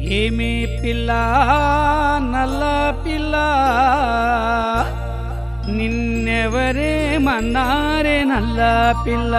ఏమే పిల్ల నల్ల పిల్ల నిన్నెవరేమన్నారే నల్ల పిల్ల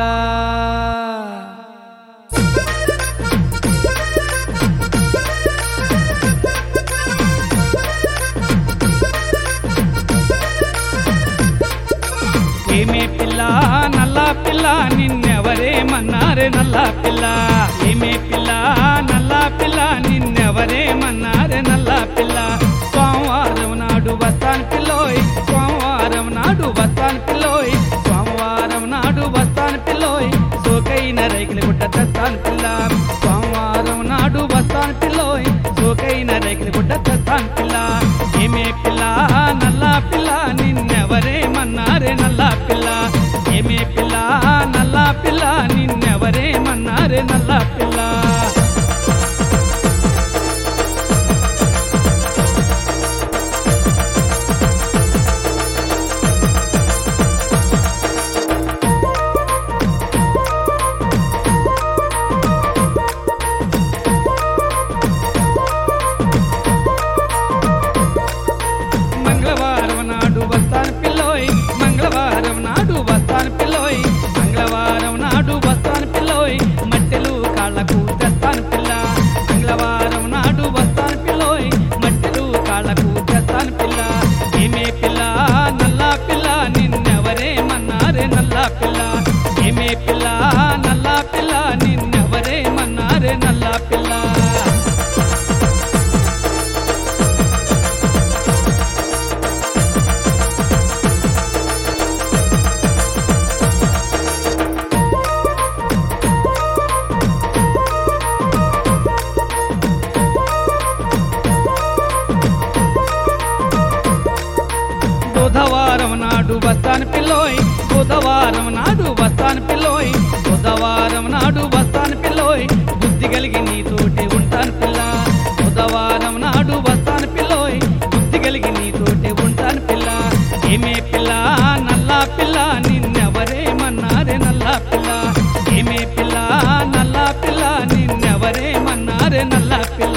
ఏమే పిల్ల నల్ల పిల్ల నిన్నెవరేమన్నారే నల్ల పిల్ల ఏమే పిల్ల నల్ల పిల్ల నిన్నెవరేమన్నారే నల్ల పిల్ల సోమవారం నాడు వస్తాను పిల్లోయ్ సోమవారం నాడు వస్తాను పిల్లోయ్ సోమవారం నాడు వస్తాను పిల్లోయ్ సోకైన రైకిలి గుట్ట తెస్తాను పిల్ల సోమవారం నాడు వస్తాను పిల్లోయ్ సోకైన రైకిలి గుట్ట తెస్తాను పిల్ల ఏమే పిల్ల నల్ల పిల్ల నిన్నెవరేమన్నారే నల్ల పిల్ల ఏమే పిల్ల నల్ల పిల్ల నిన్నెవరేమన్నారే నల్ల పిల్ల మంగళవారం నాడు వస్తాను పిల్లోయ్ మంగళవారం నాడు వస్తాను పిల్లోయ్ మంగళవారం నాడు వస్తాను పిల్లోయ్ మట్టెలు కాళ్ళకు తెస్తాను పిల్ల మంగళవారం నాడు వస్తాను పిల్లోయ్ మట్టెలు కాళ్ళకు తెస్తాను పిల్ల ఏమే పిల్ల నల్ల పిల్ల నిన్నెవరేమన్నారే నల్ల పిల్ల ఏమే పిల్ల నల్ల పిల్ల నిన్నెవరేమన్నారే నల్ల పిల్ల బుధవారం నాడు వస్తాను పిల్లోయ్ బుధవారం నాడు వస్తాను పిల్లోయ్ బుధవారం నాడు వస్తాను పిల్లోయ్ బుద్ధి కలిగి నీతోటి ఉంటాను పిల్ల బుధవారం నాడు వస్తాను పిల్లోయ్ బుద్ధి కలిగి నీతోటి ఉంటాను పిల్ల ఏమే పిల్ల నల్ల పిల్ల నిన్నెవరేమన్నారే నల్ల పిల్ల ఏమే పిల్ల నల్ల పిల్ల నిన్నెవరేమన్నారే నల్ల పిల్ల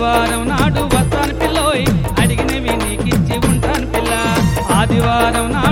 ఆదివారం నాడు వస్తాను పిల్లోయ్ అడిగినవి నీకిచ్చి ఉంటాను పిల్ల ఆదివారం నాడు